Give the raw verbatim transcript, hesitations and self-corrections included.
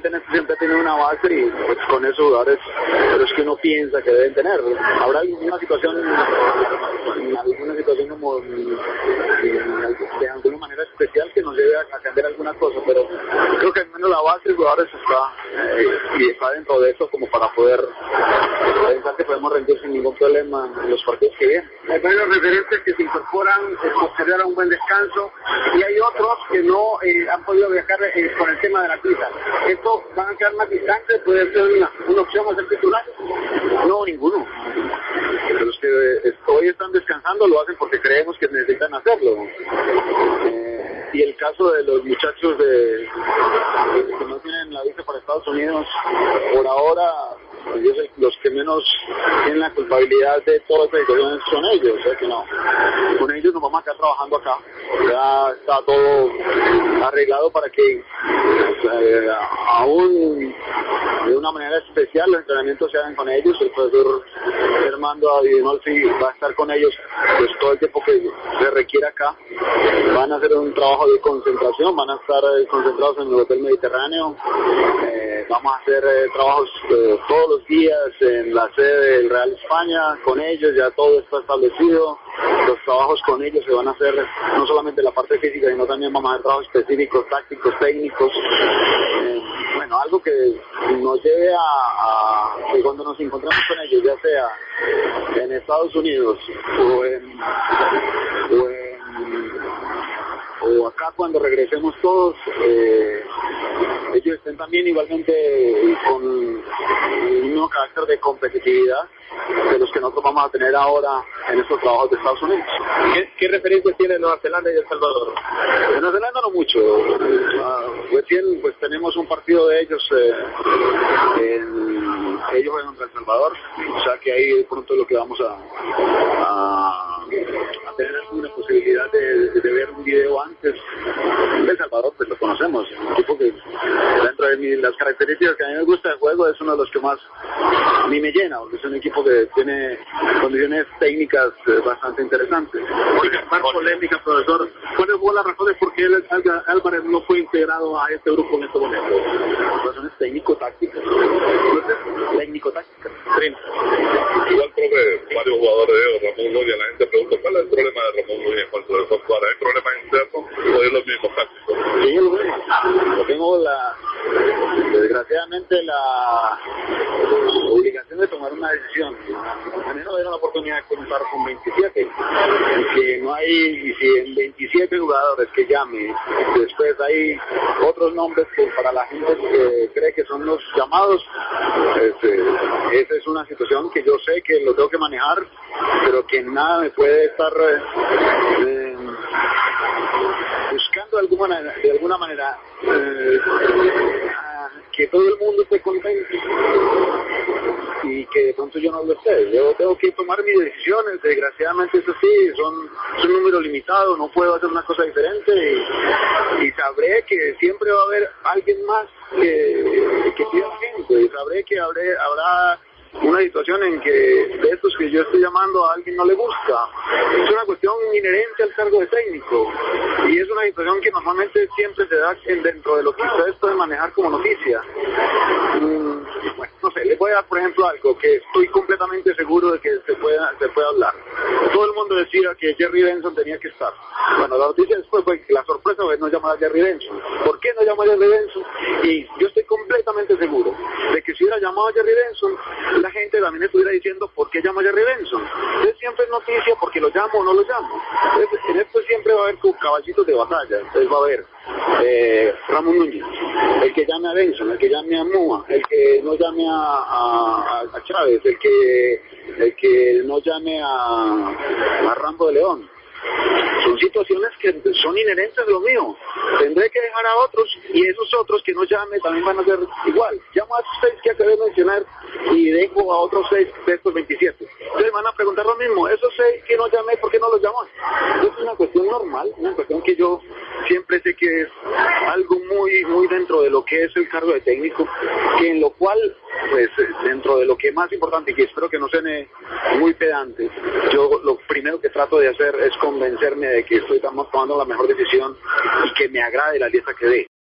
tener, siempre tiene una base y pues con esos jugadores los que uno piensa que deben tener. Habrá alguna situación, alguna situación como de alguna manera especial que nos lleve a cambiar alguna cosa, pero creo que al menos la base de jugadores está eh, y está dentro de eso como para poder pensar que podemos rendir sin ningún problema en los partidos que vienen. Hay varios referentes que se incorporan eh, posterior a un buen descanso y hay otros que no eh, han podido viajar eh, por el tema de la visa. ¿Estos van a quedar más distantes? ¿Puede ser una, una opción a ser titular? No, ninguno. Los que eh, hoy están descansando lo hacen porque creemos que necesitan hacerlo. Eh, y el caso de los muchachos de, que no tienen la visa para Estados Unidos, por ahora yo sé, los que menos tienen la culpabilidad de todas estas situaciones son ellos, o sea que no, con ellos nos vamos a quedar trabajando acá, ya está todo arreglado para que eh, aún de una manera especial los entrenamientos se hagan con ellos. El profesor Armando Avidinolfi va a estar con ellos pues todo el tiempo que se requiere acá. Van a hacer un trabajo de concentración, van a estar eh, concentrados en el Hotel Mediterráneo. Eh, vamos a hacer eh, trabajos eh, todos los días en la sede del Real España con ellos, ya todo está establecido. Los trabajos con ellos se van a hacer no solamente la parte física, sino también vamos a hacer trabajos específicos, tácticos, técnicos. Eh, bueno, algo que nos lleve a, a que cuando nos encontremos con ellos, ya sea en Estados Unidos o en, o en o acá cuando regresemos todos, eh, ellos estén también igualmente con el mismo carácter de competitividad de los que nosotros vamos a tener ahora en estos trabajos de Estados Unidos. ¿Qué, qué referencias tiene Nueva Zelanda y El Salvador? En Nueva Zelanda no mucho. Uh, recién pues tenemos un partido de ellos, eh, en, ellos juegan contra El Salvador, o sea que ahí de pronto es lo que vamos a, a, a tener una posibilidad de, de, de ver un video antes. El Salvador pues lo conocemos, un equipo que dentro de mi, las características que a mí me gusta del juego es uno de los que más a mí me llena, porque es un equipo que tiene condiciones técnicas eh, bastante interesantes. Oiga, más polémica, profesor. ¿Cuáles fueron las razones por qué Álvarez no fue integrado a este grupo en este momento? Razones técnico-tácticas. Técnico-tácticas. Igual creo que varios jugadores de Ramón Núñez, la gente pregunta ¿cuál es el problema de Ramón Núñez con su defensor? ¿Hay problemas internos o es lo mismo táctico? Sí, yo lo veo. Yo tengo la, desgraciadamente la obligación de tomar una decisión. A mí no me dieron la oportunidad de contar con veintisiete, en que no hay, y si en veintisiete jugadores que llame, después hay otros nombres que para la gente que cree que son los llamados, este, esa es una situación que yo sé que lo tengo que manejar, pero que nada me puede estar eh, buscando de alguna, de alguna manera eh, que todo el mundo esté contento y que de pronto yo no lo esté. Yo tengo que tomar mis decisiones, desgraciadamente eso sí, son, es un número limitado, no puedo hacer una cosa diferente y, y sabré que siempre va a haber alguien más que, que pida gente, y sabré que habré, habrá una situación en que de estos que yo estoy llamando a alguien no le gusta. Es una cuestión inherente al cargo de técnico y es una situación que normalmente siempre se da dentro de lo que ustedes pueden manejar como noticia. Mm, bueno, no sé, les voy a dar por ejemplo algo que estoy completamente seguro de que se pueda, se puede hablar. Todo el mundo decía que Jerry Benson tenía que estar. Bueno, la noticia después fue que la sorpresa fue no llamar a Jerry Benson. ¿Por qué no llamó a Jerry Benson? Y yo estoy completamente seguro de que si hubiera llamado a Jerry Benson, la gente también estuviera diciendo ¿por qué llama a Jerry Benson? Entonces siempre es noticia porque lo llamo o no lo llamo. Entonces, en esto siempre va a haber caballitos de batalla. Entonces va a haber eh, Ramón Núñez, el que llame a Benson, el que llame a Mua, el que no llame a, a, a Chávez, el que el que no llame a, a Rambo de León. Son situaciones que son inherentes a lo mío. Tendré que dejar a otros y esos otros que no llame también van a ser igual. Llamo a estos seis que acabé de mencionar y dejo a otros seis de estos veintisiete. Entonces van a preguntar lo mismo. Esos seis que no llamé, ¿por qué no los llamó? Es una cuestión normal, una cuestión que yo siempre sé que es algo muy muy dentro de lo que es el cargo de técnico, que en lo cual, pues dentro de lo que es más importante, y que espero que no suene muy pedante, yo lo primero que trato de hacer es convencerme de que estoy tomando la mejor decisión y que me agrade la lista que dé.